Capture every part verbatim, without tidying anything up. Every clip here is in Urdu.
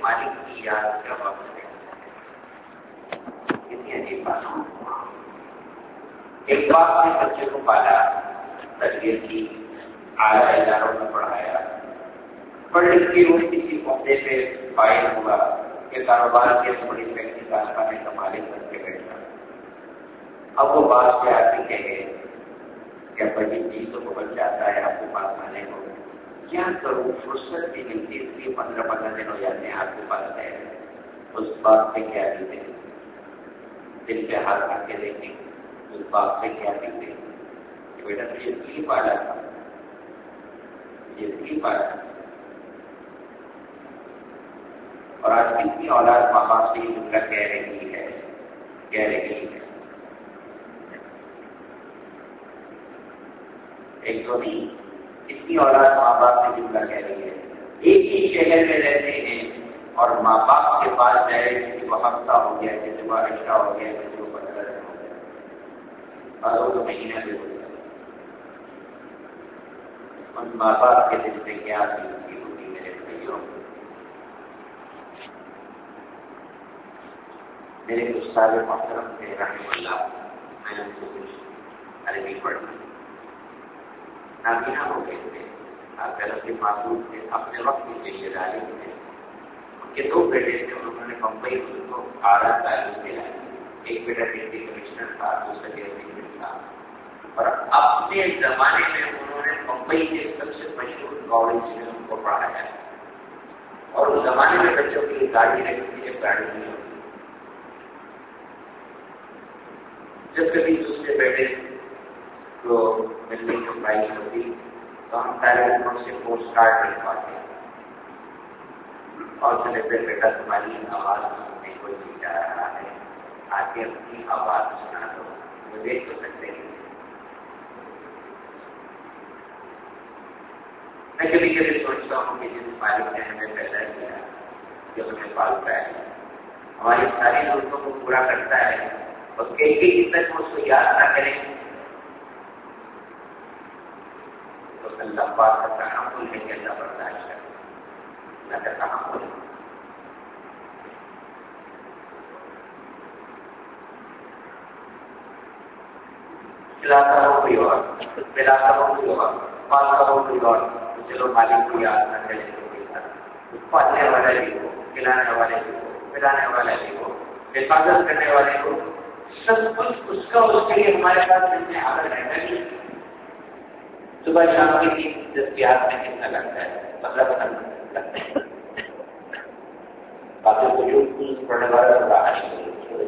مالک کی یاد کا وقت ہے. کتنی عجیب بات. ایک باپ نے بچے کو پالا، تربیت کی، اعلیٰ اداروں میں پڑھایا، پڑھ لکھ کے وہ کسی عہدے پہ فائل ہوا کہ کاروبار کے بڑی فیکٹری کارخانے کا مالک بن کے بیٹھا. اب وہ باپ سے آ کے کہے کہ بڑی چیزوں کو بن جاتا ہے آپ کے پاس آنے کو، کیا کروں؟ فرصت بھی ملتی، اس لیے پندرہ پندرہ دن ہو جاتے ہیں آپ کے پاس ہے. اس باپ سے کیا دیتے، دل کے ہاتھ رکھ کے دیکھیں، اس باپ سے کیا دیتے کہ بیٹا تجھے اس لیے پالا تھا، یہ اس لیے پالا. اور آج کتنی اولاد ماں باپ سے یہ جملہ کہہ رہی ہے کہہ رہی ہے ایک تو نہیں، اتنی اولاد ماں باپ سے جملہ کہہ رہی ہے. ایک ہی شہر میں رہتے ہیں اور ماں باپ کے پاس جائے کسی کو ہفتہ ہو گیا، کسی کو رشتہ ہو گیا، کسی کو پندرہ دن ہو گیا، اور وہ تو مہینہ بھی ہو گیا. ان ماں باپ کے دل سے کیا زندگی ہوگی میرے بھائیوں. میرے استاد محترم تھے رحمہ اللہ، میں نے ان سے کچھ عربی پڑھی، نابینا ہو گئے تھے، غلط کے معصوم تھے، اپنے وقت کے لیے ظالم تھے. ان کے دو بیٹے تھے، انہوں نے ممبئی کو آرا تعلیم دیا. ایک بیٹا ڈپٹی کمشنر تھا، دوسرا ڈپٹی تھا. اور اپنے زمانے میں انہوں نے ممبئی کے سب سے مشہور کالج میں ان کو پڑھایا. اور اس زمانے میں بچوں کے لیے گاڑی رکھتی ہے، گاڑی نہیں ہوتی. جب کبھی دوسرے بیٹے کو ملنے کی خواہش ہوتی تو ہم طالب سے پوسٹ کارڈ نہیں پاتے اور چلے پھر بیٹا تمہاری آواز سننے کو جی جا رہا ہے، آگے اپنی آواز سنا دو، وہ دیکھ تو سکتے ہیں. میں کبھی کبھی سوچتا ہوں کہ جس مالک نے ہمیں پیدا کیا، جو ہمیں پالتا ہے، ہماری ساری ضرورتوں کو پورا کرتا ہے، اور کئی کئی دن تک اس کو یاد نہ کریں تو اللہ پاک کا تحمل ہے کہ اللہ برداشت کرے. اللہ کا تحمل ہے. کھلاتا ہو کوئی اور، پلاتا ہو کوئی اور، پالتا ہو کوئی اور، چلو مالک کو یاد نہ کرے تو کوئی بات. پالنے والا بھی ہو، کھلانے والے بھی ہو، پلانے والا بھی ہو، حفاظت کرنے والے کو، سب کچھ اس کا اس کے لیے ہمارے پاس میں آگے رہنا نہیں. صبح شام کی تین دستیاب میں کتنا لگتا ہے؟ پندرہ پندرہ لگتا ہے. باتوں کو جو پڑھنے والا چھوڑے چھوڑے.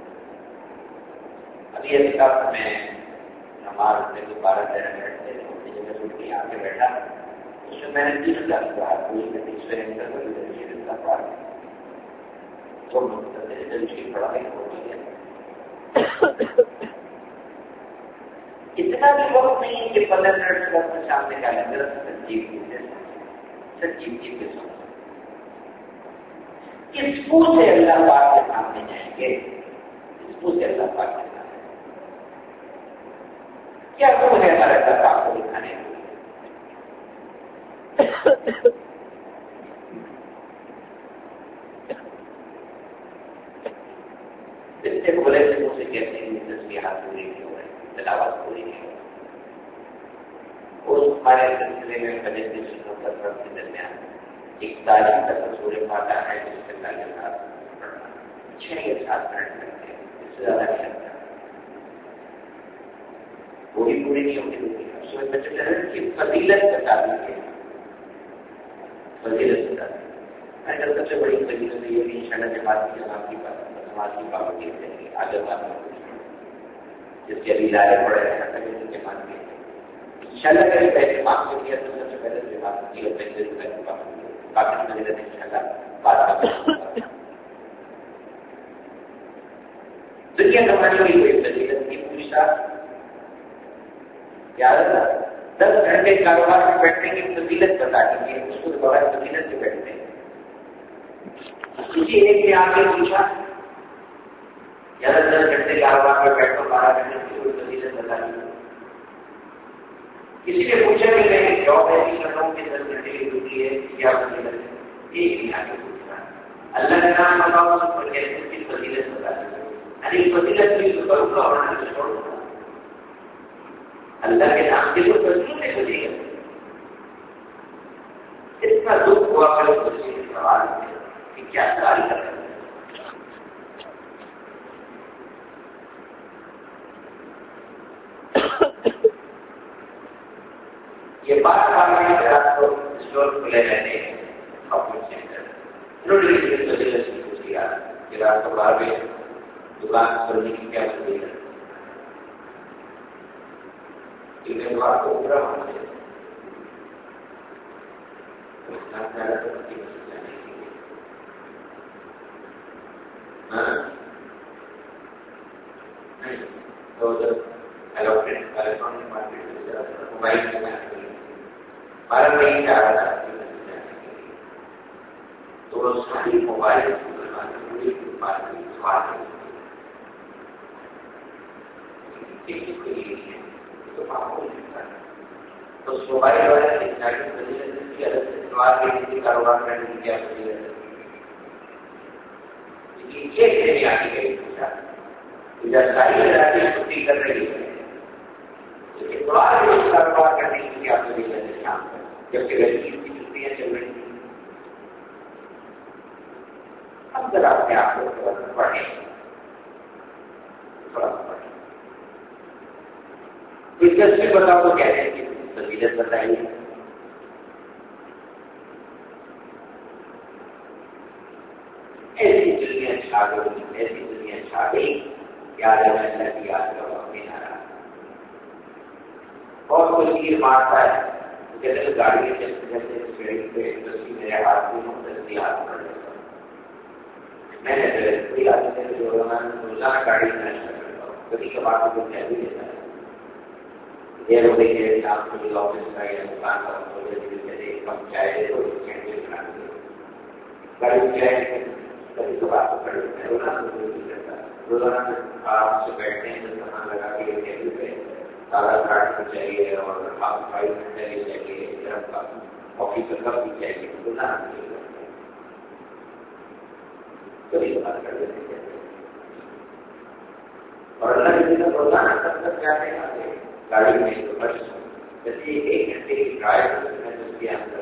ابھی ابھی تک میں ہمارے اپنے کو بارہ تیرہ منٹ سے چھوٹی جگہ چھوٹی آ کے بیٹھا، اس میں میں نے تیس ہزار پڑھا، کوئی میں تیس پینتر کبھی دلیل کا پڑھا تو دل کی پڑھائی ہو گئی ہے. اتنا بھی وقت نہیں کہ پندرہ منٹ سے وقت سامنے کا لگتا سچیو سچیو جی کے ساتھ کس منہ سے اللہ پاک کے سامنے جائیں گے، کس منہ سے اللہ پاک کے سامنے کیا منہ ہے ہمارے اللہ پاک کو دکھانے کے لیے. سے بولے سے منہ سے کہتے ہیں تصویرات پوری نہیں ہو رہی، تلاوت پوری نہیں ہو رہی. اور ہمارے سلسلے میں بنے سے سنوں کا فرق کے درمیان ایک تعلیم کا تصور پاتا ہے جس سے تعلیم کا پڑھنا چھ یا سات منٹ لگتے ہیں، اس سے زیادہ نہیں لگتا. پوری پوری نہیں ہوتی ہوتی سوچ بچے کی فضیلت بتا دیجیے، فضیلت بتا دیجیے. میں جب سب سے بڑی فضیلت یہ بھی شرح جماعت کی جماعت کی بات سماج کی پابندی ہے آگے بات جس کے ابھی لائے پڑے ہیں جماعت کی انشاءاللہ کبھی پہلے مانگ سے کیا تو سب سے پہلے جماعت کی اور پہلے روپئے کی پابندی باقی فضیلت انشاءاللہ بات کریں. دنیا کمانے کی کوئی فضیلت کی پوچھتا دس گھنٹے کاروبار میں بیٹھنے کی فضیلت بتا دیجیے، اس کو بغیر فضیلت سے بیٹھتے ہیں. کسی ایک نے آگے پوچھا زیادہ دس گھنٹے کاروبار میں بیٹھو، بارہ گھنٹے کی کوئی فضیلت بتا دیجیے. کسی نے پوچھا کہ میں جاب ایسی کر رہا ہوں کہ دس گھنٹے کی ڈیوٹی ہے، کیا فضیلت ہے؟ ایک بھی آگے پوچھنا اللہ کا نام بتاؤ اور کہتے ہیں فضیلت بتا دیں ارے فضیلت بھی تو کروں گا اور نہ چھوڑوں گا اللہ کے نام کے تو فضیلت ہے فضیلت اتنا دکھ ہوا کرو بچے کے سوال میں کہ کیا سوال کر رہے ہیں یہ بات کرنے کے رات کو اسٹور کھلے رہتے ہیں شاپنگ سینٹر انہوں نے یہ فضیلت کی پوچھ لیا کہ رات کو باہر میں دکان کھولنے کی کیا فضیلت ہے بات کو پورا ہونا چاہیے الیکٹرانک مارکیٹ موبائل بارہ مہینے جا رہا تھا تو ساری موبائل تو موبائل والے کاروبار کرنے کی کیا چھٹی کر رہی ہے کاروبار کرنے کی کیا شام جبکہ لڑکی کی چھٹیاں چل رہی تھیں اب ذرا اپنے آپ کو تھوڑا سا پڑھیں تھوڑا سا پڑھیں دلچسپی بتاؤ تو کہتے ہیں کہ فضیلت بتائیے ایسی دنیا چھا گئی ایسی دنیا چھا گئی یاد اللہ کی یاد کا وقت نہیں آ رہا بہت کچھ یہ مارتا ہے جیسے گاڑی کے چلتے چلتے سیڑھی پہ دستی میرے ہاتھ میں دستی ہاتھ پڑ جاتا میں نے روزانہ گاڑی میں کرتا ہوں کبھی کبھار کو کہہ بھی دیتا ہے دیر ہو گئی ہے شام کو جو آفس کا یا دکان کا کم چائے دے دو بنا دے گاڑی میں چائے کبھی کبھار کو کھڑے ہوتے ہیں روزانہ نہیں کرتا روزانہ آرام سے بیٹھتے ہیں تو کھانا لگا کے ٹیبل پہ تازہ کاٹ بھی چاہیے اور ہاف فرائی بھی چاہیے گرم کا کافی کا کپ بھی چاہیے روزانہ نہیں کرتے کبھی بات کر دیتے اور اللہ کے دن روزانہ تب تک جاتے ہیں گاڑی میں تو بس جیسے ایک گھنٹے کی ڈرائیو میں اس کے اندر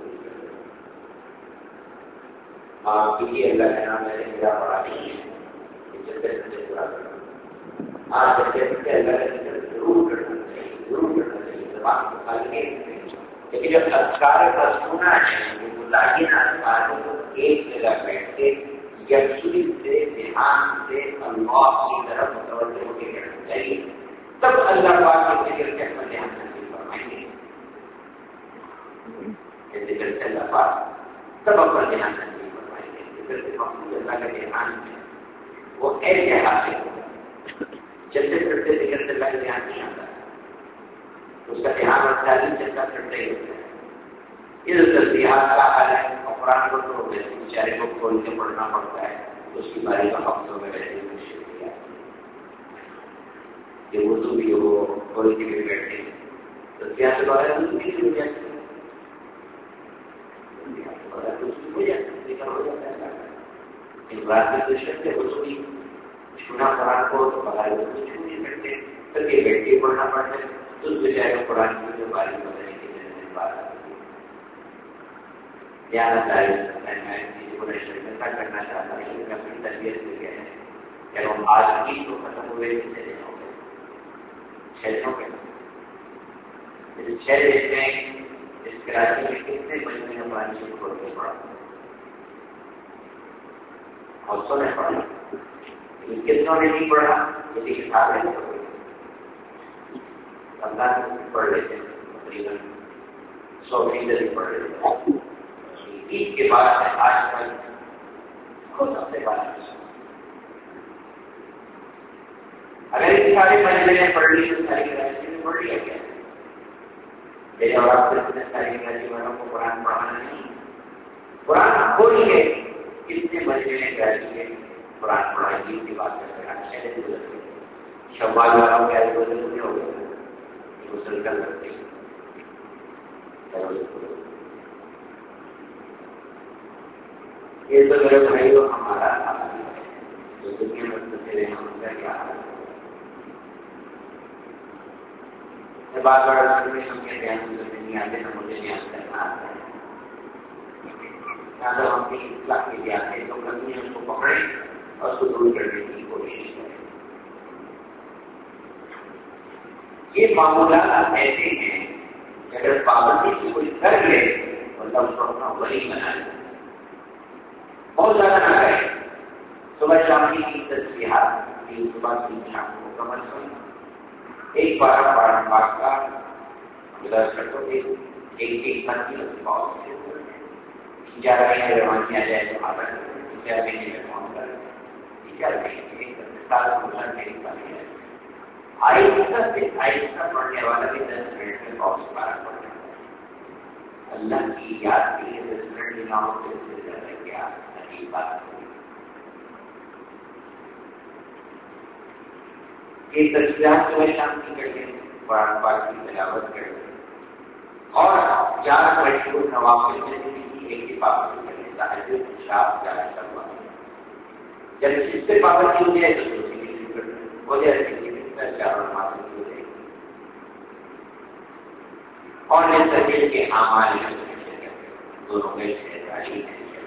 ماں کی اللہ کا نام میں میرا بڑا نہیں ہے جب سے پورا کرنا آج جیسے اللہ کا ضرور کرنا چاہیے ضرور کرنا چاہیے زبان کو خالی نہیں لیکن جب اذکار کا سنا ہے وہ لاگنا باتوں کو ایک جگہ بیٹھ کے یقین سے دھیان سے اللہ کی طرف متوجہ ہو کے کرنا چاہیے تب اللہ پاک کے ذکر کے اپنا دھیان نصیب فرمائیں گے ذکر سے اللہ پاک تب اپنا دھیان نصیب فرمائیں گے ذکر سے مقصود اللہ کا دھیان ہے وہ ایسے حاصل ہو چلتے پھرتے ذکر سے اللہ کا دھیان نہیں آتا اس کا دھیان رکھتا ہے چلتا پھرتا ہی ہوتا ہے اس تصدیحات کا حال ہے اور قرآن کو تو بیچارے کو کھول کے پڑھنا پڑتا ہے اس کی باری کا ہفتوں میں ویسے مشکل کیا کہ اردو بھی ہو کھول کے بھی بیٹھے تو کیا سے بارے اردو بھی ہو جاتی اس بات میں تو شک ہے اردو بھی چھونا قرآن کو تو باہر اردو چھو نہیں سکتے تو یہ بیٹھ کے پڑھنا پڑتا ہے تو اس بیچارے کو قرآن کی جو باری بتانے کی بات آتی ہے دھیان کرنا چاہتا ہے لیکن اپنی تربیت سے کیا ہے کہ ہم آج بھی تو ختم ہوئے چھ دنوں کے چھ دنوں کے چھ دن میں اس کراچی میں کتنے مہینے کا پانی سے کھول کے پڑا حوصلوں نے پڑھا لیکن کتنوں نے نہیں پڑھا کسی کے ساتھ نہیں پڑھ اللہ پڑھ لیتے تقریباً سو فیصد ہی پڑھ لیتے عید کے بعد آج کل خود اپنے بات اگر ان سارے مجلے پڑھ لی تو ساری کراچی میں پڑھ لیا گیا میرے اور ساری کراچی والوں کو قرآن پڑھانا نہیں قرآن کوئی ہے کتنے مجلے کراچی میں قرآن پڑھائی عید کی بات کرتے ہیں شوال والوں کے آج گزر نہیں ہو گئے غسل کر سکتے یہ تو میرے بھائی کو ہمارا جو دنیا میں تیرے ہم کا کیا ہے بار بار ہم کے بیان نہیں آتے نہ مجھے بیان کرنا آتا ہے. اگر ہم کی اصلاح کے لیے آتے ہیں تو کبھی اس کو پکڑیں اور اس کو دور کرنے کی کوشش کریں. یہ معمولات ایسے ہیں کہ اگر پابندی سے کوئی کر لے اور تب اس کو اپنا ولی بنا لے بہت زیادہ نہ کرے. صبح شام کی تصویرات کی صبح کی شام کو کمر سن ایک بار پارن پاک کا گزارش کرتے ہوئے ایک ایک من کی بہت سے گیارہ مہینے روان کیا جائے تو آپ گیارہ مہینے میں فون کر گیارہ مہینے ایک سال گزر میری بات ہے. آہستہ سے آہستہ پڑھنے والا بھی دس منٹ میں بہت بارہ پڑھنے والا اللہ کی یاد کے لیے دس منٹ دناؤں سے زیادہ کیا عجیب بات ہے. ایک تصویرات جو ہے شام کی کرتے ہیں قرآن پاک کی تلاوت کرتے اور چار مشہور نوافل میں سے ایک کی پابندی کرنے تحجد شاپ جانا کروا. جب اس سے پابندی ہو جائے تو دوسری ہو جائے چار نماز ہو جائے اور اس طریقے کے اعمال دونوں میں سے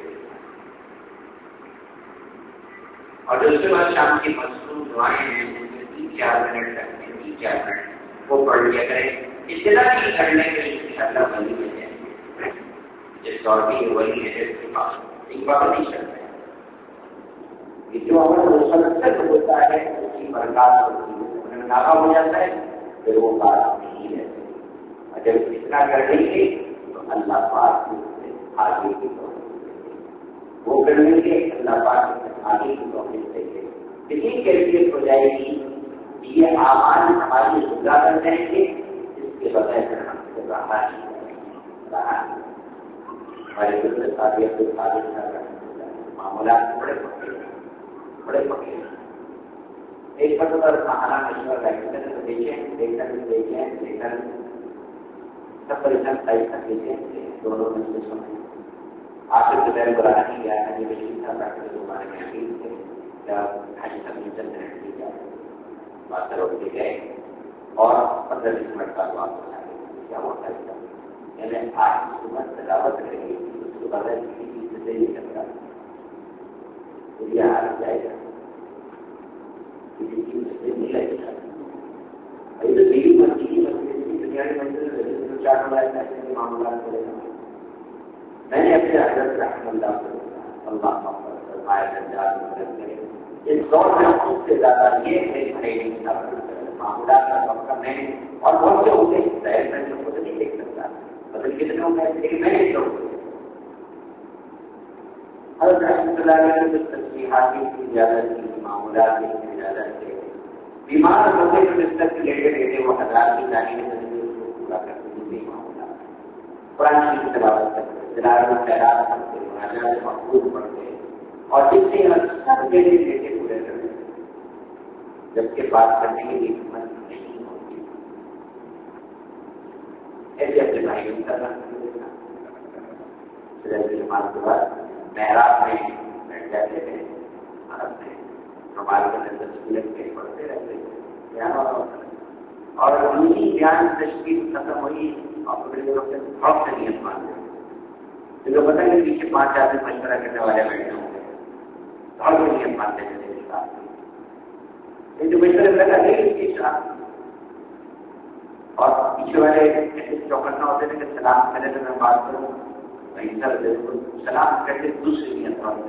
اور اس کے بعد شام کی مصروف دعائیں ہیں تین چار منٹ تک تین چار منٹ وہ پڑھ لیا کریں. اطلاع کی کرنے کے لیے انشاءاللہ ولی میں جائیں گے جس طور پہ ولی ہے اس کے پاس ایک بات نہیں کرتے ہیں کہ جو عمل مسلسل ہوتا ہے اس کی برکات ہوتی ہے ناکام ہو جاتا ہے پھر وہ بات نہیں ہے. اور جب اتنا کر دیں گے تو اللہ پاک سے آگے کی توفیق وہ کرنے کے اللہ پاک آگے کی توفیق دیں گے. اتنی کیفیت ہو جائے گی یہ اعمال ہماری خدا کر جائیں گے اس کے بغیر ہم سے رہا نہیں رہا ہمارے دوسرے ساتھی کو تعلیم نہ کرنا معاملات بڑے پکے بڑے پکے. ایک مرتبہ سہارا مشورہ دیکھیں دیکھیں دیکھیں دیکھیں سب پریشان ایسا دیکھیں دونوں میں سے سمجھ آپ سے بغیر بلا نہیں گیا ہے بشیر صاحب ڈاکٹر ہمارے میں حقیق تھے یا حاجی صاحب نے چند منٹ کی جائے بات روک کے گئے اور پندرہ بیس منٹ کا واپس آ گئے. کیا ہوتا ہے یعنی آج صبح تلاوت رہے گی اس کے بغیر کسی چیز سے نہیں کرتا تو یہ آ جائے گا کسی چیز سے نہیں لگے گا. ابھی تو دیوی مسجد مسجد دنیا کی منزل چار ہزار معاملات کرے گا. میں نے اپنے حضرت رحمۃ اللہ کو اللہ مدد کرے اس دور میں خود سے زیادہ یہ ہے معاملات کا مقصد میں اور بہت سے ہوتے ہیں ظاہر میں جو خود نہیں دیکھ سکتا بدل کتنے ہوں گے لیکن میں نہیں کروں حضرت رحمۃ اللہ علیہ نے تصویرات کی اجازت کی معاملات کی اجازت کی بیمار ہوتے جو بستر سے لیٹے لیٹے وہ حضرات کی تعلیم کو پورا کرتے ہیں معاملات قرآن کی تلاوت کرتے دلالت خیرات کرتے مناجات مقبول پڑھتے اور جس سے سب دینے لیتے پورے کرتے جبکہ بات کرنے کی لیے ہمت نہیں ہوتی. ایسے اپنے بھائی کا نماز کے بعد محراب میں بیٹھ جاتے تھے عرب میں ہمارے اندر تصویر کے پڑھتے رہتے تھے اور انہیں بیان تشکیل ختم ہوئی اور بڑے لوگ سے خوف سے نیت مانتے جو پتہ نہیں پیچھے پانچ آدمی مشورہ کرنے والے بیٹھے ہوں گے اور وہ نیت مانتے تھے جو مشورے لگا نہیں اور پیچھے والے ایسے چوکنا ہوتے تھے کہ سلام کرنے سے میں بات کروں وہیں سر سلام کرتے دوسری نیت مانتے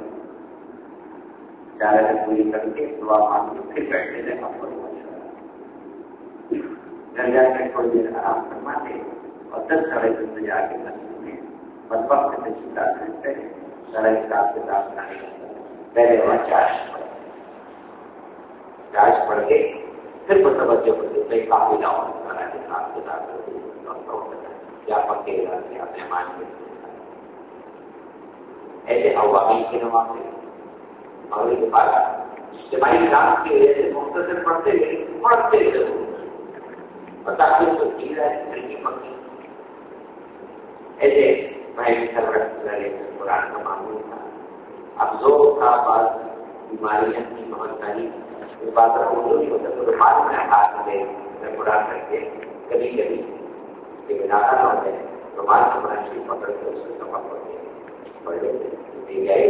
چارے پوری کر کے دعا مانگ کے پھر بیٹھتے تھے ہم کو گھر جا کے تھوڑی دیر آرام فرماتے اور دس ساڑھے دس بجے آ کے مسجد میں بس وقت سے چلا کرتے سارا حساب کتاب بنانے پہلے وہاں چارج پڑھ چارج پڑھ کے پھر وہ توجہ ہوتے کافی نہ ہو سارا حساب کتاب کرتے کیا پکے گا کیا مہمان کے ایسے عوامی کے نماز سے اور کے بعد اجتماعی کام کی وجہ سے مختصر پڑھتے گئے پڑھتے ضرور بتا کے تو چیز ہے نہیں پکی ایسے بھائی سرورت قرآن کا معمول تھا افزور تھا، بعض بیماریاں کی بہت ساری بات اردو نہیں ہوتا تو رومال میں ہاتھ میں بڑا کر کے کبھی کبھی لیکن زیادہ نہ ہوتے ہیں رومال سے بڑا شریف پکڑ کے اس کو سفر ہوتے ہیں بڑے دی گئے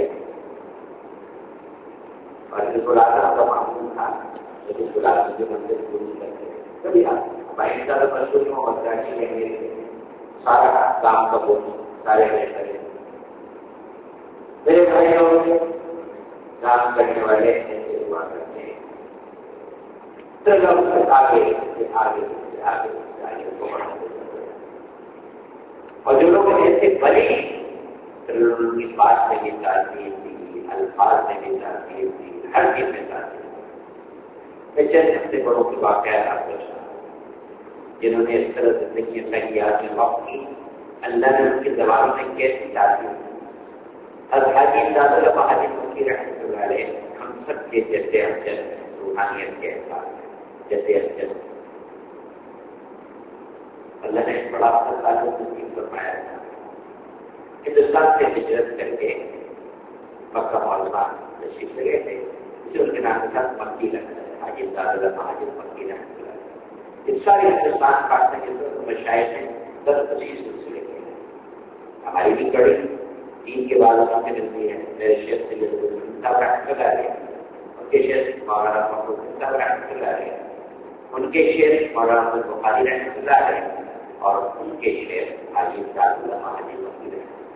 اور جس گلاتا کا معمول تھا لیکن گلاب جو مندر پوری کرتے کبھی ہماری زیادہ مشہور ہو اور کراچی میں گئے سارا کام کا بوجھ سارے گئے کرے میرے بھائی لوگ کام کرنے والے ایسے ہوا کرتے ہیں آگے آگے آگے آگے اور جو لوگ ایسے بنے ان کی بات میں بھی تاثیر تھی، الفاظ میں بھی تاثیر تھی، ہر چیز میں تاثیر تھی. چند سے بڑوں کے واقعات آپ کو جنہوں نے اس طرح زندگی تحیات میں وقت کی، اللہ نے ان کی زبانوں میں کیسی تاثیر کی. حاجی دادا بہادر کی رحمت اللہ علیہ ہم سب کے جیسے اجل روحانیت کے احساس جیسے اجل اللہ نے بڑا تعلق فرمایا تھا. ہندوستان سے ہجرت کر کے مکہ معلومہ تشریف لگے تھے جو ان کے نام کے ساتھ مکی رکھتا ہے حاجی دادا بہادر مکی رحمت اللہ علیہ. اس سارے ہندوستان پاکستان کے مشاہد ہیں دس پچیس سلسلے کے ہیں. ہماری بھی کڑی دین کے بعد ہمیں ملتی ہے. میرے شیخ سے صاحب رحمۃ اللہ علیہ ان کے شیخ مولانا محمود صاحب رحمۃ اللہ علیہ ان کے شیخ مولانا محمد بخاری رحمۃ اللہ علیہ اور ان کے شیخ حاجی صاحب اللہ حاجی مکی رحمۃ اللہ.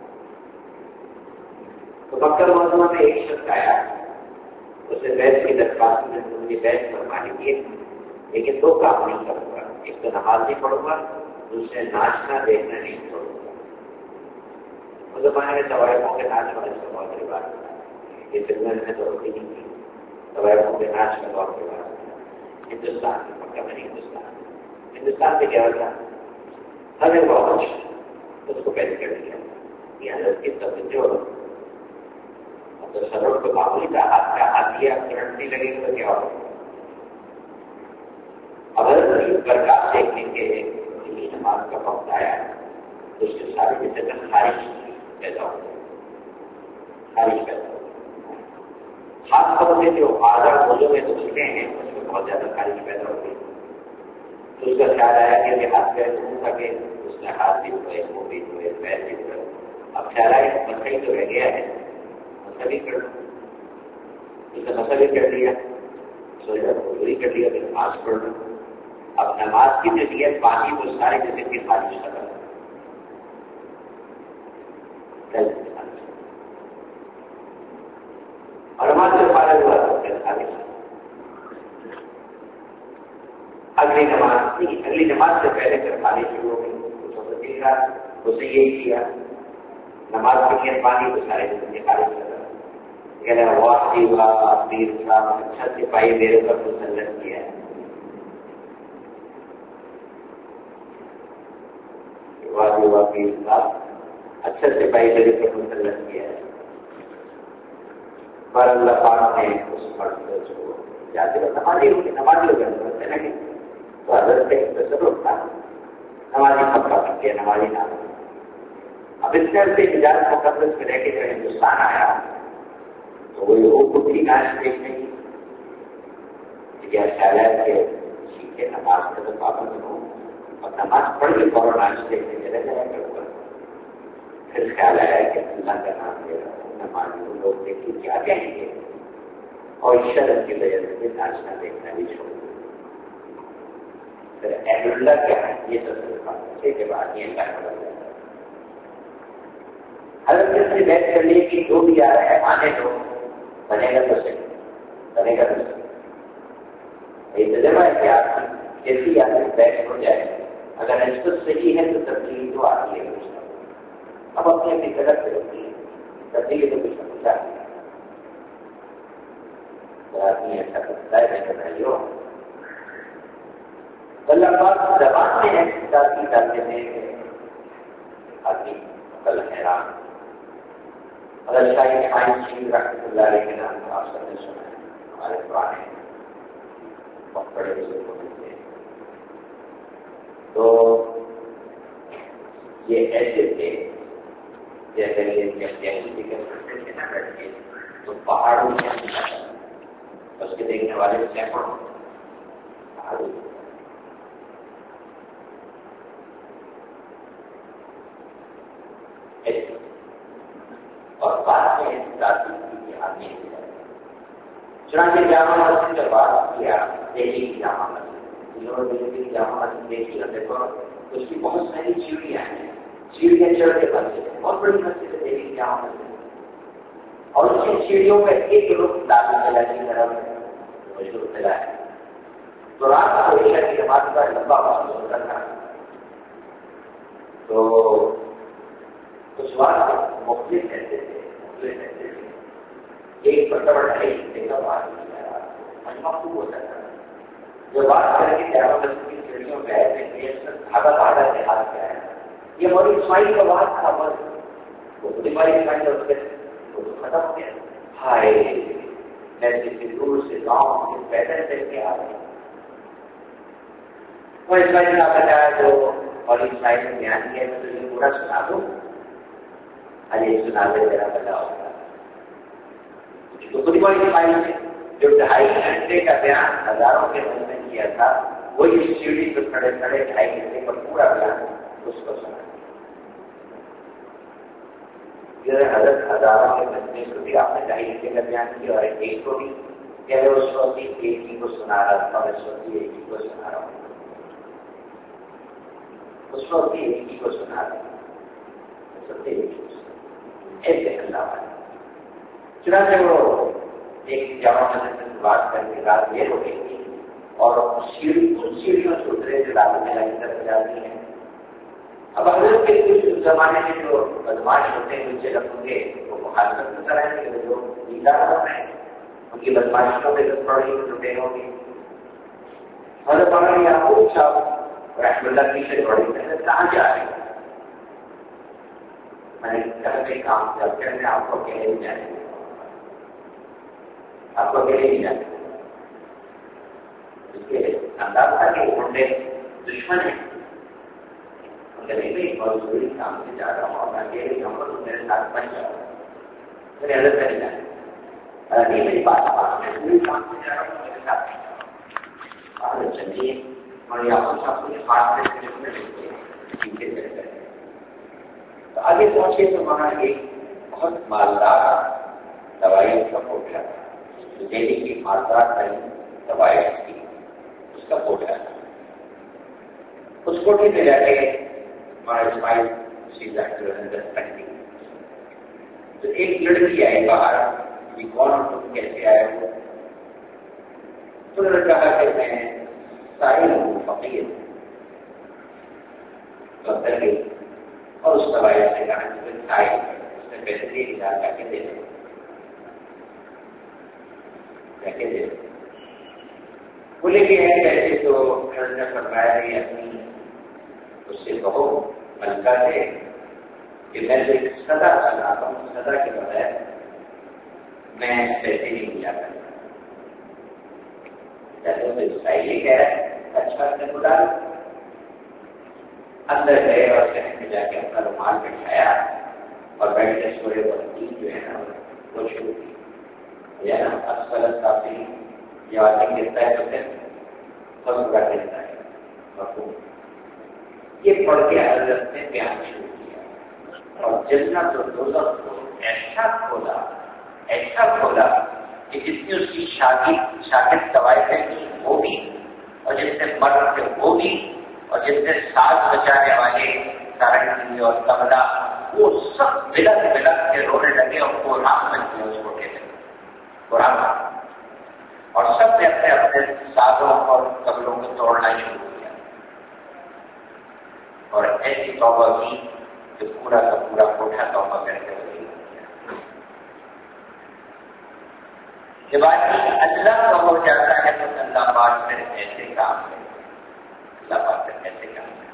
تو مکہ معظمہ میں ایک شخص آیا اسے بیت کی درخواست میں مجھے بیت فرمانی کی لیکن دو کام نہیں کروں گا، ایک تو نماز نہیں پڑھوں گا، دوسرے ناچنا دیکھنا نہیں چھوڑوں گا. اس زمانے میں طوائفوں کے ناچ والے سے بہت بڑی بات ہے. یہ سگنل میں تو ہوتی نہیں تھی. طوائفوں کے ناچ میں بہت بڑی بات ہے. ہندوستان میں مکہ میں ہندوستان ہندوستان میں کیا ہوتا ہمیں بہت اس کو پہلے کر دیا یہ حضرت کی توجہ تو سرور کو معمولی کا ہاتھ کا ہاتھ دیا کرنٹ نہیں لگے تو کیا ہوگا. اب حضرت برکات دیکھنے کے نماز کا وقت آیا تو اس کے سارے جیسے خارش پیدا ہو خارش پیدا ہو خاص طور سے جو آدھا بوجھوں میں تو چھٹے ہیں اس میں بہت زیادہ خارش پیدا ہو گئی. تو اس کا خیال آیا کہ یہ ہاتھ پیر دھو سکے اس نے ہاتھ بھی دھوئے منہ بھی دھوئے پیر بھی دھوئے. اب خیال آیا مسئلہ تو رہ گیا ہے مسئلہ کر اس نے مسئلہ کر دیا سوری کر دیا پھر نماز پڑھ لوں. اب نماز کی جو نیت پانی وہ سارے جسم کی خارش کرتا اور نماز سے فارغ ہوا تو پھر خارش. اگلی نماز نہیں اگلی نماز سے پہلے پھر خارش شروع ہو گئی. تو دیکھا اسے یہی کیا نماز کی نیت پانی تو سارے جسم کی خارش کرتا کہنا واقعی ہوا پیر صاحب اچھا سپاہی میرے پر مسلط کیا ہے. واقعی ہوا پیر صاحب اچھا سپاہی میرے پر مسلط کیا ہے. پر اللہ پاک نے اس مرد کو جاتے ہوئے نمازی ہوگی نمازی ہو گئے لگے تو حضرت کا ایک تصرف تھا نمازی پکا بن گیا نمازی نہ. اب اس طرح سے اجازت مقدس میں رہ کے جو ہندوستان آیا تو وہ لوگوں کو بھی ناچ دیکھنے کی خیال ہے کہ سیکھے نماز کا تو پابند ہوں اور نماز پڑھ کے فوراً ناچ دیکھنے کے لے جایا کروں. پھر خیال آیا کہ اللہ کا نام لے رہا ہوں نماز لوگ دیکھیں کیا کہیں گے اور شرم کی وجہ سے ناچنا دیکھنا بھی چھوڑ دیا. پھر اہل اللہ کیا ہے یہ تصویر کے بعد یہ اللہ کا لگ جاتا ہے. حضرت سے بیٹھ کر لیے کہ جو بھی آ رہا ہے آنے دو بنے گا تو صحیح بنے گا تو صحیح. یہ تجربہ ہے کہ آپ کی جیسی آدمی بیٹھ ہو جائے اگر نسبت صحیح ہے تو تبدیلی تو آتی ہے. اب اپنی اپنی طرف سے ہوتی ہے تبدیلی تو کچھ نہ چاہتی ہے. تو آدمی ایسا کرتا ہے میں بتائیے اللہ پاک زبان میں ایسی ڈالتے ہیں آدمی کل حیران. اگر شاہی خان شیخ رحمۃ اللہ علیہ کے نام کو آپ سب نے سنا ہے ہمارے پرانے بہت بڑے بزرگ ملتے ہیں تو یہ ایسے تھے جیسے یہ ذکر کرتے تھے نا بیٹھ کے تو پہاڑوں میں اس کے دیکھنے والے سینکڑوں پہاڑوں اور بعد میں آدمی چنانچہ جامع مسجد سے بات کیا دہلی کی جامع مسجد جنہوں نے دہلی کی جامع مسجد دیکھی اور دیکھو اس کی بہت ساری سیڑھیاں ہیں، سیڑھیاں چڑھ کے مسجد ہے، بہت بڑی مسجد ہے دہلی کی جامع مسجد، اور اس کی سیڑھیوں کا ایک رخ داخل قلعہ کی طرف مشہور قلعہ ہے. تو رات کو عشاء کی نماز کا لمبا وقت ہوتا تھا، تو اس وقت مختلف رہتے تھے مختلف رہتے تھے ایک مرتبہ ڈھائی گھنٹے کا بات مجمع خوب ہوتا تھا. جو بات کر کے جامع مسجد کی سیڑھیوں پہ آئے تھے دھاگا دھاگا سے ہاتھ پہ آیا، یہ موری اسماعیل کا بات تھا، بس وہ بڑی بڑی اسماعیل اس کے وہ تو ختم ہو گیا. ہائے میں کسی دور سے گاؤں سے پیدل چل کے آ گئی. وہ اسماعیل کا بتایا جو اور اسماعیل نے بیان کیا میں تجھے پورا سنا دوں. ارے سنا دے میرا بتا ہوگا. تو خود بڑی اسماعیل نے جو ڈھائی گھنٹے کا بیان ہزاروں کے من میں کیا تھا وہی سیڑھی پہ کھڑے کھڑے ڈھائی گھنٹے کا پورا بیان اس کو سنا. حضرت ہزاروں کے بچنے کو بھی آپ نے ڈھائی گھنٹے کا بیان کیا اور ایک کو بھی کہ اس وقت ایک ہی کو سنا رہا تھا اور اس وقت ایک ہی کو سنا رہا ہوں اس وقت ایک ہی کو سنا رہا ہوں ایسے اللہ والے. چنانچہ وہ ایک جامع مسجد سے بات کر کے رات یہ ہو گئی تھی اور سیڑھی ان سیڑھیوں سے اترے جو رات میں کی طرف جاتی ہیں. اب حضرت کے کچھ زمانے میں جو بدماش ہوتے ہیں نیچے رکھوں گے وہ مخالفت نظر آئیں گے، جو دیدار ہو رہے ہیں ان کی بدماشیوں پہ پڑی ٹوٹے ہوں گے. حضرت مولانا یعقوب صاحب رحمۃ اللہ کی سے بڑی محنت کہاں جا رہی ہے. میں نے گھر میں کام کیا پھر میں آپ کو اکیلے نہیں جانے آپ کو اکیلے نہیں جانے اس کے انداز تھا کہ انڈے دشمن ہیں. نہیں بہت ضروری کام سے جا رہا ہوں اور میں اکیلے جاؤں گا تو میرے ساتھ بن جاؤں گا میرے حضرت نہیں جانے نہیں میری بات میں ضروری کام سے جا رہا ہوں میرے ساتھ چلیے اور یہاں صاحب کے پاس سے تو آگے پہنچے تو وہاں ایک بہت مالدار دوائی کا پوٹلا تھا، دہلی کی مالدار ترین دوائی تھی اس کا پوٹلا تھا. اس کوٹھی میں جا کے ہمارا اسماعیل سیدھا پہنتی تو ایک لڑکی آئی باہر یہ کون تم کیسے آئے ہو. تو انہوں نے کہا کہ میں ساحل ہوں فقیر تو اندر گئی اور اس دوائی سے کہا کہ ساحل اس نے بہترین علاج جا کے دے دیں جا کے دے دیں بولے کہ ہے جیسے تو حضرت نے فرمایا کہ اپنی اس سے کہو ملکہ سے کہ میں تو ایک سدا چلاتا ہوں سدا کے بغیر میں پیسے نہیں ملا کرتا. جیسے تو اسرائیلی کہہ رہا ہے اچھا نے بلا اندر گئے اور شہر میں جا کے اپنا رومال بٹھایا اور بیٹھ کے سورے بندی جو ہے نا وہ شروع کی یا نا اصل کافی یا گرتا ہے تو پھر فضلہ گرتا ہے مفہوم یہ پڑھ کے حضرت نے بیان شروع کیا اور جنت اور دوزخ کو ایسا کھولا ایسا کھولا کہ جس نے اس کی شادی شاگرد دوائی کی وہ بھی اور جس نے مرد تھے وہ بھی اور جس نے ساتھ بچانے والے سارنگی اور تبلا وہ سب بلک بلک کے رونے لگے اور قرآن بن گئے اس کو کہتے قرآن اور سب نے اپنے اپنے سازوں اور تبلوں کو توڑنا شروع کیا اور ایسی توبہ کی کہ پورا کا پورا کوٹھا توبہ کر کے وہی ہو گیا. جب آدمی اللہ کا ہو جاتا ہے تو اللہ پاک پھر ایسے کام ہے اللہ پاک پھر ایسے کام ہے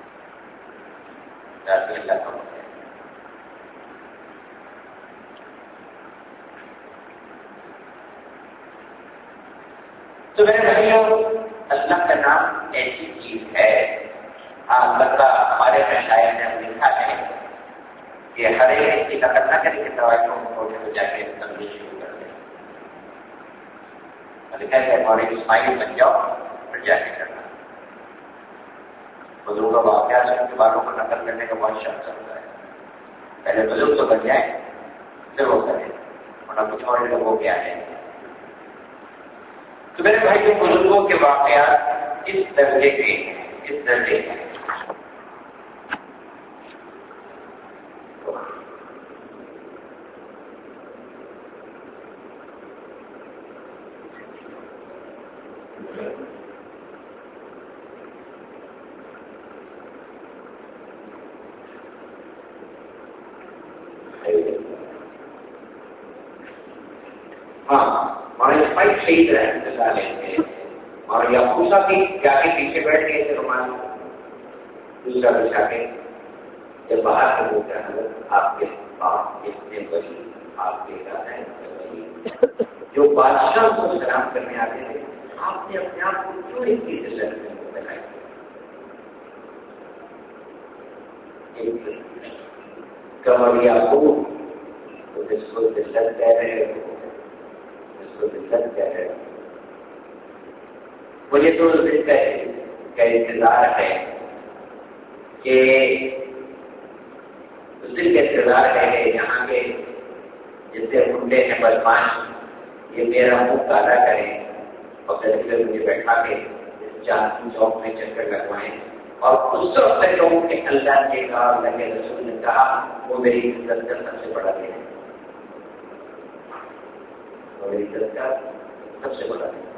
اللہ کا ہو جائے. تو میرے بھائیوں اللہ کا نام ایسی چیز ہے. ہاں البتہ ہمارے شاعر نے لکھا ہے کہ ہر ایک کی نقل نہ کرے کہ دوائی کو چھوٹے ہو جا کے تبدیل شروع کر لکھا ہے اور ایک اسماعیل بن جاؤ پھر جا کے کرنا. بزرگوں کا واقعہ ہے کے باروں کو نقل کرنے کا بہت شوق چلتا ہے. پہلے بزرگ تو بن جائیں پھر وہ کریں ورنہ کچھ اور لوگ ہو کے آ جائیں گے. تو میرے بھائی کے بزرگوں کے واقعات اس درجے کے ہیں اس درجے کے ہیں. شہید رحمت اللہ علیہ اور یعقوبہ کی جا کے پیچھے بیٹھ گئے تھے رومان دوسرا بچا کے جب باہر سے بولتے ہیں حضرت آپ کے باپ اتنے بڑی آپ کے دادا جو بادشاہ کو سلام کرنے آتے تھے آپ نے اپنے آپ کو کیوں ایک چیز بنائی. کمر یعقوب جس کو دلت کہہ رہے ہو مجھے تو اس دن کا انتظار ہے کہ اس دن کا انتظار ہے یہاں کے جتنے منڈے ہیں بدماش یہ میرا منہ کالا کریں اور پھر مجھے بیٹھا کے چاندنی چوک میں چکر لگوائیں اور اس وقت لوگوں کے اللہ کے کہا اللہ کے رسول نے کہا وہ میری عزت کا سب سے بڑا دن ہے. میری عزت کا سب سے بڑا ہے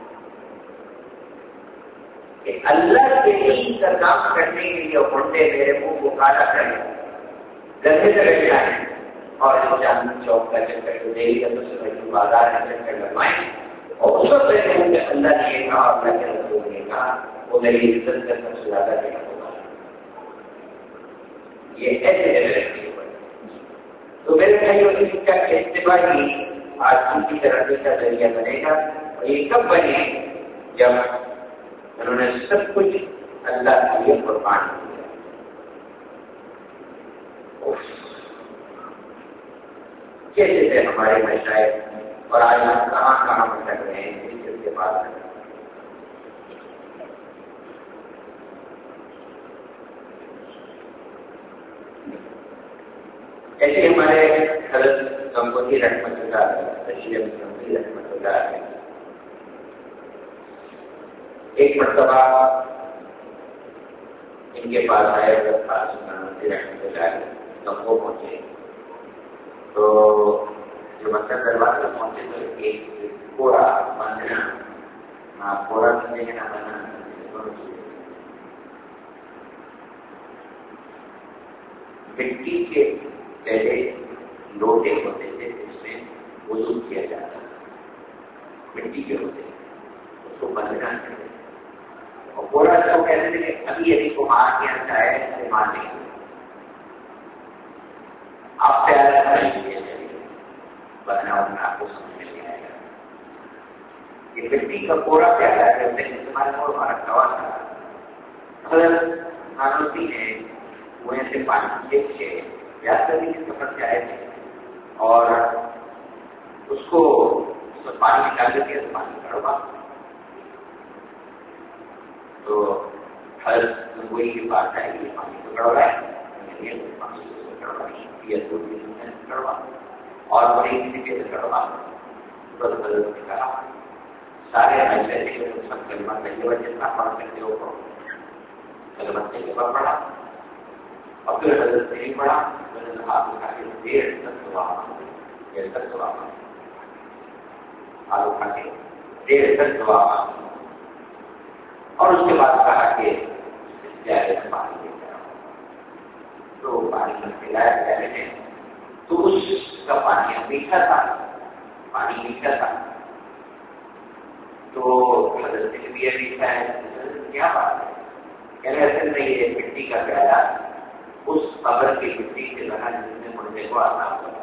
کہ اللہ کے دین کا کام کرنے کے لیے منڈے میرے منہ کو کالا کریں گدھے سے بیٹھ جائیں اور چاندنی چوک کا چکر جو دہلی کا دوسرے بڑی بازار کا چکر لگوائیں اور اس وقت بیٹھے ہوں کہ اللہ نے یہ کہا اللہ کے رسول نے کہا وہ میری عزت کا سب سے زیادہ دینا ہوگا. یہ ایسے رہتی ہے. تو میرے بھائیوں اس کا اتباع ہی آج ان کی ترقی کا ذریعہ بنے گا. اور یہ کب بنے جب انہوں نے سب کچھ اللہ کے لیے قربان کیا. کیسے تھے ہمارے مشائخ اور آج ہم کہاں کہاں بھٹک رہے ہیں اس کے بعد. ایسے ہمارے حضرت گنگوتی رحمت اللہ رشید گنگوتی رحمت اللہ ہے. ایک مرتبہ ان کے پاس آئے حضرت قاسم گنگوتی رحمت اللہ گنگو پہنچے تو جو مکہ دربار میں پہنچے تو ایک پورا بندنا پورا کرنے کے نام بنا مٹی کے پہلے لوٹے ہوتے تھے اس میں وضو کیا جاتا مٹی کے ہوتے اس کو بندنا کرتے اور پورا جو کہتے تھے کہ ابھی ابھی کو آ کے چاہے استعمال نہیں آپ پیارا بننا ہونا آپ کو سمجھ میں نہیں آئے گا. یہ مٹی کا پورا پیارا ہے اسے استعمال ہو ہمارا گوا تھا. حضرت نانوتی نے کنویں سے پانی دیکھ کے یاد کرنے کے سفر سے آئے تھے اور اس کو پانی نکال کے تو پانی کڑوا تو ہر وہی کی بات ہے کہ پانی کو کڑوا ہے کڑوا اور بڑی کسی کے کڑوا کہا سارے ایسے سب کلمہ کہتے ہوئے جتنا پڑھ سکتے ہو کلمہ تجربہ پڑھا اور پھر حضرت نہیں پڑھا آپ اٹھا کے دیر تک دعا دیر تک دعا آپ اٹھا کے دیر تک دعا اور اس کے بعد کہا کہ پیارے سے پانی لے کر تو پانی میں پلایا پیارے نے تو اس کا پانی میٹھا تھا پانی میٹھا تھا تو حضرت نے بھی یہ میٹھا ہے کیا بات ہے کہنے اصل میں یہ مٹی کا پیالہ اس قبر کی مٹی سے لگا جس نے مردے کو آسان کرا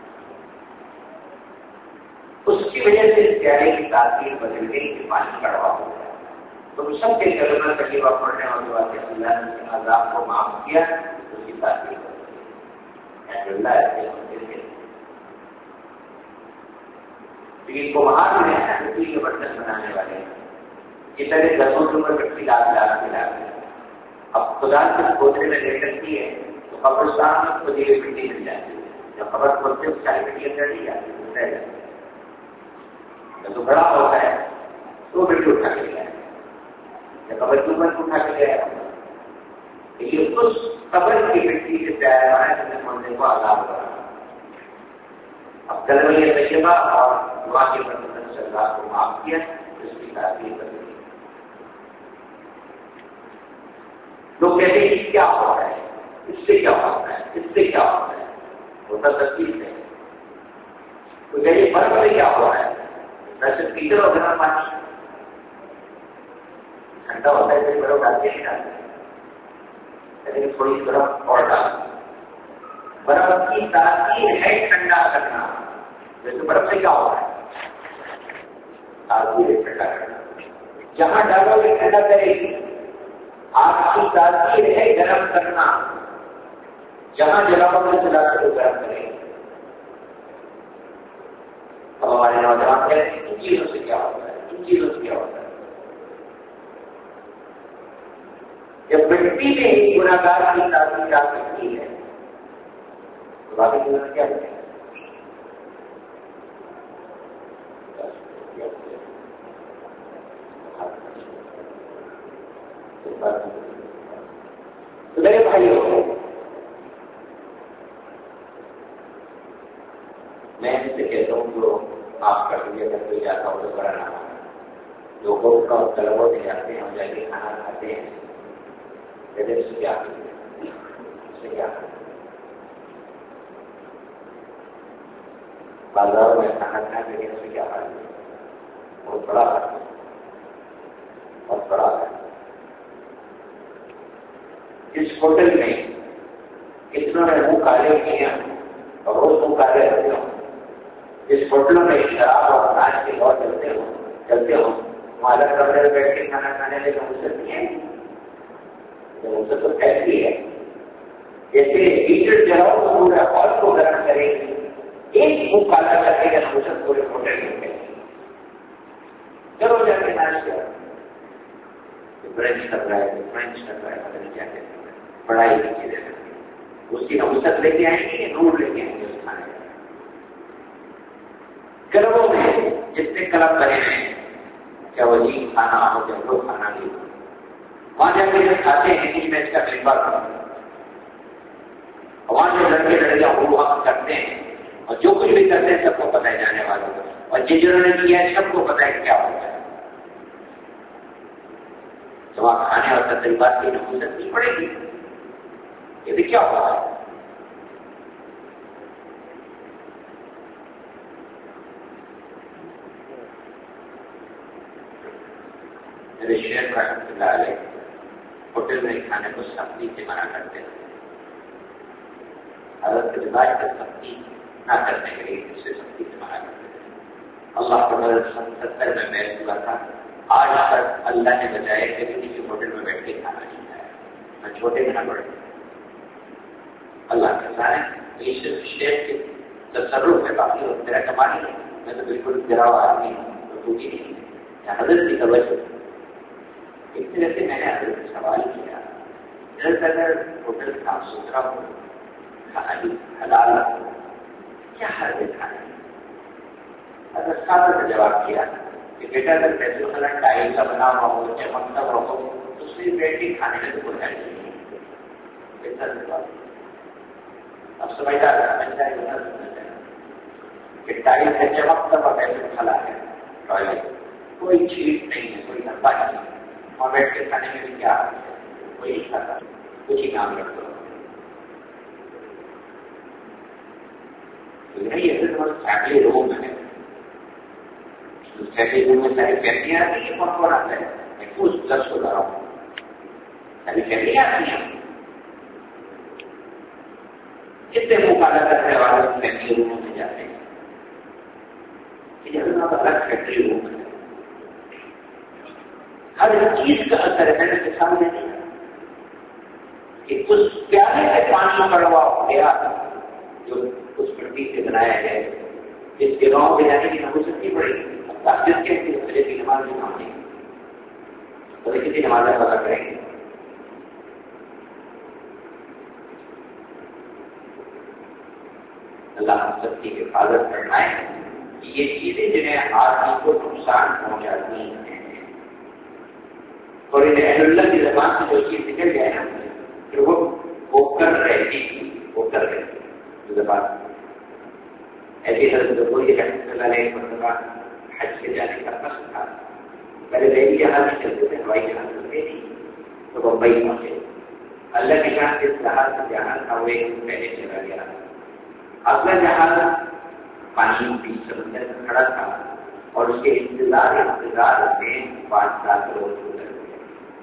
اس کی وجہ سے اس پیالے کی تاثیر بدل گئی کہ پانی کڑوا ہو گیا. تو سب کے کلمہ تجربہ پڑھنے والے واقع اللہ نے عذاب کو معاف کیا اس کی تاثیر بدل گئی. اللہ ایسے لیکن وہ وہاں بھی ہے نا مٹی کے برتن بنانے والے یہ طرح دسوں کے اوپر مٹی لاکھ لاکھ ملا ہے. اب خدا سے گودرے میں لے سکتی ہے تو قبرستان میں خود یہ مٹی مل جاتی ہے. جب قبر کھولتے ہیں ساری مٹی اندر نہیں جاتی ہے. جب تو بڑا ہوتا ہے تو مٹی اٹھا کے لیا ہے. جب قبر کے اوپر اٹھا کے لیا ہے لیکن اس قبر کی مٹی سے پیار آیا تو میں مرنے کو آزاد کرا. اب کلمہ طیبہ اور دعا کے برکت سے اللہ کو معاف کیا اس کی تعریف کر دی. لوگ کہتے ہیں کہ کیا ہو رہا ہے اس سے کیا ہوتا ہے اس سے کیا ہوتا ہے ہوتا تصدیق ہے. تو کہیے فرق سے کیا ہو رہا ہے ویسے پیتل اور گرم پانی ٹھنڈا ہوتا ہے برف ڈالتے نہیں ڈالتے لیکن تھوڑی برف اور ڈال. برف کی تاثیر ہے ٹھنڈا کرنا. ویسے برف سے کیا ہو رہا ہے تاثیر ہے ٹھنڈا کرنا. جہاں ڈالو گے ٹھنڈا کرے گی. آگ کی تاثیر ہے گرم کرنا. جہاں جلاؤ میں جلا کر وہ گرم کرے گی. اب ہمارے نوجوان کہتے ہیں ان چیزوں سے کیا ہوتا ہے ان چیزوں سے کیا ہوتا ہے. جب مٹی میں ہی گناہگار کی تاثیر آ سکتی ہے تو باقی چیزوں سے کیا ہوتا ہے. تو میرے بھائیوں میں ان سے کہتا ہوں جو معاف کر دیجیے اگر کوئی جاتا ہو تو بڑا نام ہے. لوگوں کا طلبوں سے جاتے ہیں اور جا کے کھانا کھاتے ہیں کہتے اس سے کیا اس سے کیا بازاروں میں کھانا کھانے کے اس سے کیا حال ہے. بہت بڑا حال ہے بہت بڑا ہے. اس ہوٹل میں اتنوں نے منہ کالے کیے اور روز منہ کالے رہتے ہوں. جس ہوٹلوں میں شراب اور اناج کے دور چلتے ہوں چلتے ہوں وہاں الگ کمرے میں بیٹھ کے کھانا کھانے لے کر مجھے نہیں ہے. اسے تو کہتی ہے جیسے ہیٹر جلاؤ تو پورے ہال کو گرم کرے گی. ایک منہ کالا کرے گا مجھے پورے ہوٹل میں چلو جا کے ناش کر فرینچ کر رہا ہے فرینچ کر رہا ہے پتہ نہیں کیا کہتے ہیں. پڑھائی کی چیزیں اس کی نوسط لے کے آئیں گے نور لے کے آئیں گے اس کھانے کا. کلبوں میں جتنے کلب بنے ہیں کیا وہ جی کھانا ہو جب لوگ کھانا نہیں وہاں جا کے جب کھاتے ہیں کہ میں اس کا کلبا کروں وہاں جو لڑکے لڑکیاں وہ وقت کرتے ہیں اور جو کچھ بھی کرتے ہیں سب کو پتہ ہے جانے والوں کو اور جنہوں نے کیا ہے سب کو پتہ ہے کیا ہوتا ہے. تو وہاں کھانے اور تقریبات کی نفوست نہیں پڑے گی. یہ بھی کیا ہوا ہے. میرے شیخ رحمۃ اللہ علیہ ہوٹل میں کھانے کو سختی سے منع کرتے ہیں. حضرت رواج کا سختی نہ کرنے کے لیے اس سے سختی سے منع کرتے ہیں. اللہ کو ستر میں میں ہوا تھا آج تک اللہ نے بچایا کہ کسی ہوٹل میں بیٹھ کے کھانا نہیں کھایا نہ چھوٹے نہ بڑے. اللہ کے سارے شیخ کے تصرف میں باقی ہو میرا کمال ہے. میں تو بالکل گراؤ آدمی ہوں تو ٹوٹی نہیں ہے. حضرت کی توجہ اس طرح سے میں نے حضرت سے سوال کیا جلد اگر ہوٹل صاف ستھرا ہو کھانا بھی حلال ہو کیا حل ہے کھانے میں. اگر صاحب نے جواب کیا کہ بیٹا اگر پیسے والا ٹائل کا بنا ہوا ہو چمک کا ہو تو اس میں بیٹھ کے کھانے میں تو کوئی حل نہیں ہے. بہتر جواب اب سمجھدار سمجھتا ہے کہ ٹائل کا چمک کا پیسے کھلا ہے ٹوائلٹ کوئی چیز نہیں ہے کوئی دھبا نہیں ہے. وہاں بیٹھ کے کھانے میں بھی کیا کوئی نہیں کھاتا کچھ ہی کام رکھ دو. فیملی روم ہے فیملی روم میں ساری فیملیاں آتی ہیں. کون کون آتا ہے میں کچھ دس کو لا رہا ہوں ساری فیملیاں آتی ہیں. جتنے مقابلہ کرنے والے فیملی روموں میں جاتے ہیں الگ فیکٹری روم ہے. ہر چیز کا اثر ہے. میرے سامنے نہیں کہ کچھ پیالے سے پانی کڑوا ہو گیا جو اس مٹی سے بنایا ہے جس گروہوں پہ جانے کی نموست نہیں پڑے گی. مسجد کے مسئلے کی نماز نہیں مانگے تو کسی نماز پتا کریں گے. اللہ سب کی حفاظت کرنا ہے. یہ چیزیں جنہیں آدمی کو نقصان پہنچاتی ہیں اور انہیں اہل اللہ کی زبان سے جو چیز نکل جائے نا پھر وہ وہ کر رہے تھی وہ کر رہے تھے زبان ایسی طرح کوئی رحمۃ اللہ علیہ مرتبہ حج کے جانے کا قصد تھا. پہلے ریلی جہاز میں چلتے تھے ہوائی جہاز چلتے تھی تو بمبئی پہنچے. اللہ کے شان جس جہاز کا جہاز تھا وہ ایک پہلے چلا گیا. اگلا جہاز پانی کی سمندر میں کھڑا تھا اور اس کے انتظار انتظار میں پانچ سات روز گزر گئے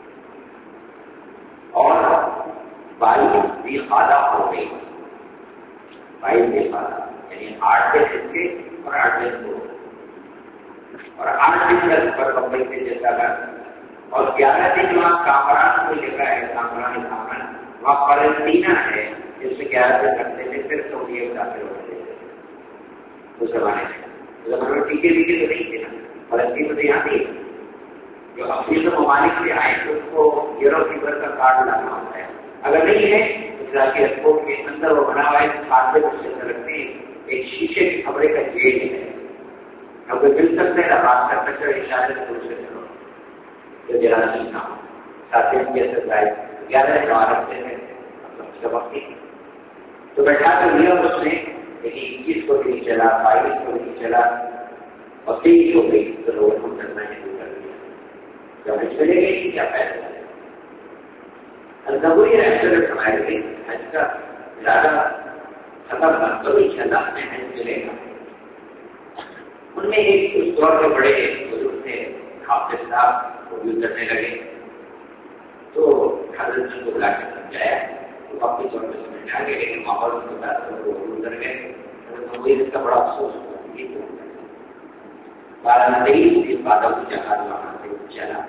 اور بائیس بھی خالہ ہو گئی. بائیس بھی خالہ یعنی آٹھ دن اس کے اور آٹھ دن دو اور آٹھ دن کا سفر بمبئی سے چلتا گا اور گیارہ دن وہاں کامران کو لے کر ہے. کامران کامران وہاں فلسطینہ ہے جس سے گیارہ دن کرتے تھے پھر سعودی میں داخل ہوتے تھے اس زمانے میں. زمانے میں ٹیکے ویکے تو نہیں تھے نا. فلسطین تو یہاں تھی جو افریقی ممالک سے آئے تو اس کو یورو فیور کا کارڈ لانا ہوتا ہے. اگر نہیں ہے تو ایئرپورٹ کے اندر وہ بنا ہوا ہے کھاتے سے رکھتے ہیں ایک شیشے کے کپڑے کا جیل ہے. اب کوئی مل سکتے ہیں بات کر سکتے ہیں اشارے سے پوچھ سکتے ہو تو ذرا سیکھنا ہو ساتھ میں گیارہ جوار رکھتے ہیں سبق کی تو بیٹھا کر لیا اس نے لیکن اکیس کو بھی نہیں چلا بائیس کو بھی نہیں چلا اور تیئیس ہو گئی تو لوگوں کو کرنا شروع کر دیا. جب چلے گئی کیا فائدہ ہے. الزبوری ریسٹورینٹ ہمارے لیے حج کا زیادہ خطر بند تو نہیں چلا میں حج چلے گا. ان میں ایک اس دور کے بڑے بزرگ تھے حافظ صاحب وہ بھی اترنے لگے تو حضرت نے کو بلا کے سمجھایا تو اپنی طور پہ سمجھ آ گئے لیکن ماحول کے ساتھ وہ اتر گئے. اس کا بڑا افسوس ہوا بارہ تیئیس اس بادل کی جہاز وہاں سے چلا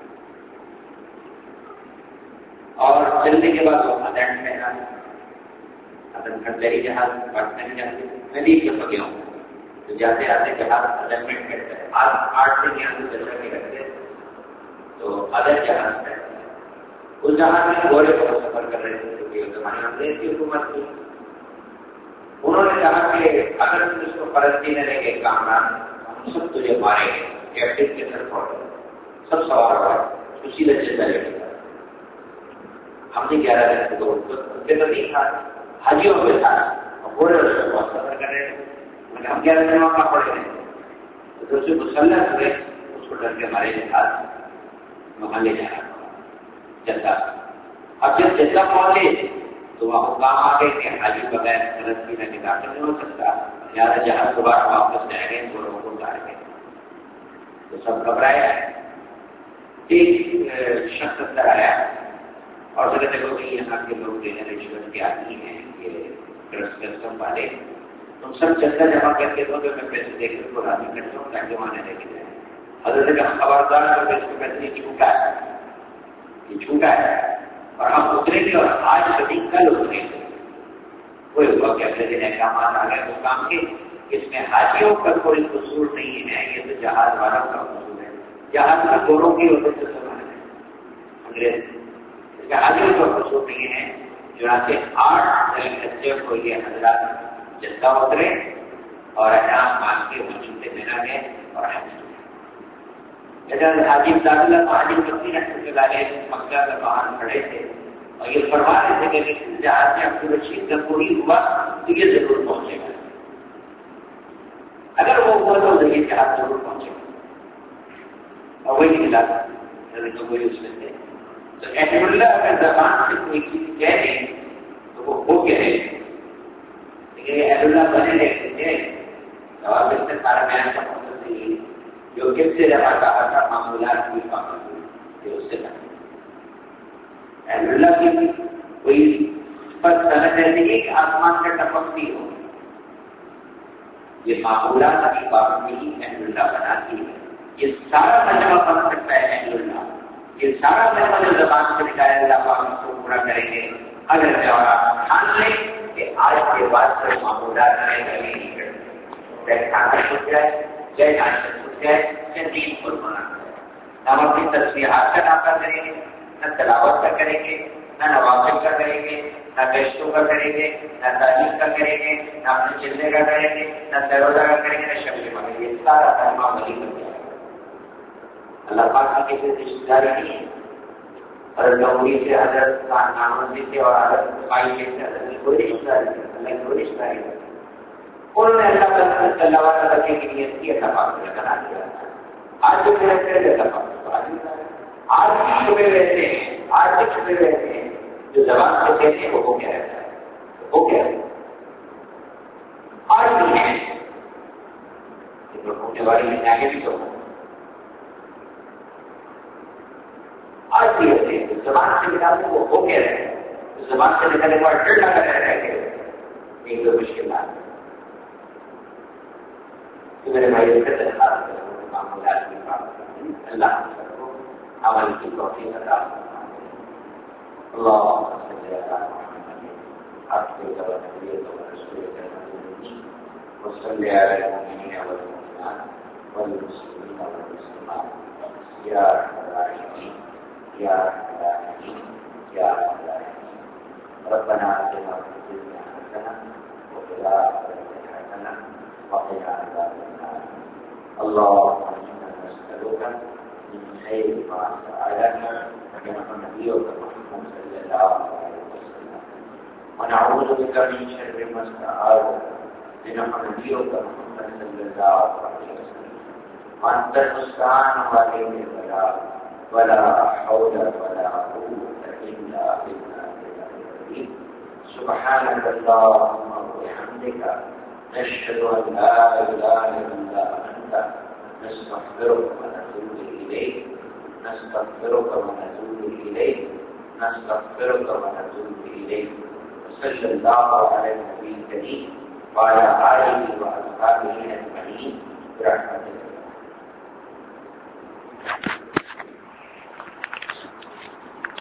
اور چلنے کے بعد وہ ادن پہنا ادن کھڑی جہاز پٹنے میں جاتے میں بھی یہ پکے ہوں تو جاتے آتے جہاز ادن میں کہتے ہیں آج آٹھ دن یہاں سے چل کے رکھتے تو ادن جہاز پہ اس جہاز میں گھوڑے پر سفر کر رہے تھے کیونکہ زمانے میں کی حکومت تھی. انہوں نے کہا کہ اگر تم اس کو فلسطین رہے گے کامران ہم سب تجھے مارے گے. کیپٹن کے سر پر سب سوار ہوا اسی لچے چلے گا. ہم نے گیارہ دن کو تو نہیں تھا حاجیوں میں تھا اور گھوڑے بہت سفر کر رہے تھے. ہم گیارہ دن وہاں پڑے ہیں تو اسے مسلح ہوئے اس کو ڈر کے ہمارے ساتھ وہاں لے جانا جدہ. اب جب جدہ پہنچے تو وہاں کام آ گئے کہ حاجی بغیر فلسطین کے داخل نہیں ہو سکتا. زیادہ جہاز دوبارہ واپس جائیں گے تو لوگوں کو اتار گئے تو سب گھبرائے. ایک شخص اندر آیا اور ذرا دیکھو کہ یہاں کے لوگ جو ہے رشوت کے آدمی ہیں یہ کسٹم والے تم سب چندہ جمع کر کے دو تو میں پیسے دے کر کو راضی کرتا ہوں تاکہ وہاں لے کے جائیں. حضرت کا خبردار کر کے اس کو پیسے چھوٹا ہے یہ چھوٹا ہے اور ہم اتریں گے اور آج کبھی کل اتریں گے. کوئی ہوا کہ اگلے دن احکامات آ گئے اس کام کے اس میں حاجیوں کا کوئی قصور نہیں ہے. یہ تو جہاز والوں کا قصور ہے. جہاز میں گوروں کی وجہ سے سمجھ ہے انگریز اس کا حاجیوں کا قصور نہیں ہے. چنانچہ آٹھ بچے کو یہ حضرات جدہ اترے اور احرام مان کے وجود مینا گئے اور حج کیا. حاجی امداد اللہ حاجی مکی رحمۃ اللہ علیہ مکہ کا باہر کھڑے تھے اور یہ فرما رہے تھے کہ اس جہاز میں عبد الرشید کا پوری ہوا تو یہ ضرور پہنچے گا. اگر وہ ہوا تو یہ جہاز ضرور پہنچے گا اور وہی ملا تھا وہی اس میں تھے. تو احمد اللہ اگر زبان سے کوئی چیز کہہ دیں تو وہ ہو کے رہے لیکن احمد اللہ بنے رہتے تھے اور اس سے سارا بیان کا مقصد نہیں جو کس سے رہا کہا تھا معمولات کی پابندی اس سے اللہ کی کوئی پر صنعت ایسی ہے کہ آسمان کا ٹپک بھی ہو. یہ معمولات کی پابندی ہی اہل اللہ بناتی ہے. یہ سارا مجمع بن سکتا ہے اہل اللہ. یہ سارا مجمع جو زبان سے نکالا اللہ پاک اس کو پورا کریں گے اگر جواب ٹھان لیں کہ آج کے بعد سے معمولات میں کمی نہیں کرتے چاہے کھانا چھوٹ جائے، چاہے ناشتہ چھوٹ جائے، چاہے دین قربان جائے. نہ ہم اپنی تصویرات کا نافذ کریں گے، نہ تلاوت کا کریں گے، نہ نوافل کا کریں گے، نہ گشتوں کا کریں گے، نہ تعلیم کا کریں گے، نہ اپنے چلنے کا کریں گے، نہ سروزہ کا کریں گے، نہ شب مانگیں گے. سارا کلمہ ولی بن جائے گا. اللہ پاک کی کسی رشتے داری نہیں ہے. حضرت جمہوری سے حضرت نامندی سے اور حضرت بھائی سے حضرت کی کوئی رشتے داری نہیں. اللہ کی کوئی رشتے داری نہیں. انہوں نے اللہ تعالیٰ صلی اللہ علیہ وسلم کی نیت کی، اللہ پاک نے بنا دیا. آج جو رہتے ہیں اللہ پاک آج بھی چھپے رہتے ہیں، آج بھی چھپے رہتے ہیں. جو زبان سے کہتے ہیں وہ ہو کیا رہتا ہے، ہو کیا رہتا ہے. آج بھی ہے ہونے والی میں آگے بھی تو آج بھی رہتے ہیں. زبان سے نکالتے وہ ہو کیا رہتا ہے. زبان سے نکالنے کے بعد ڈر لگا رہتا ہے کہ ایک دو مشکل بات ہے. میرے بھائی معمولات کی بات اللہ عمل کی توفیق عطا فرمائے. اللهم صل على محمد عبدك ونبيك ورسولك المؤمنين وصل على المؤمنين والمؤمنات والمسلمين والمسلمات يا ارحم الراحمين يا ارحم الراحمين يا ارحم الراحمين. ربنا آتنا في الدنيا حسنة وفي الآخرة حسنة وقنا عذاب النار. اللهم إنا نسألك من خير ما سألك من نبيك محمد صلى الله عليه وسلم ونعوذ بك من شر ما استعاذك من نبيك محمد صلى الله عليه وسلم. وأنت المستعان وعليك البلاغ ولا حول ولا قوة إلا بالله. سبحانك اللهم وبحمدك نشهد أن لا إله إلا أنت نستغفرك ونتوب إليك نستغفرك ونتوب إليك نستغفرك ونتوب إليك. صلى الله على النبي الكريم وعلى آله وأصحابه أجمعين برحمته.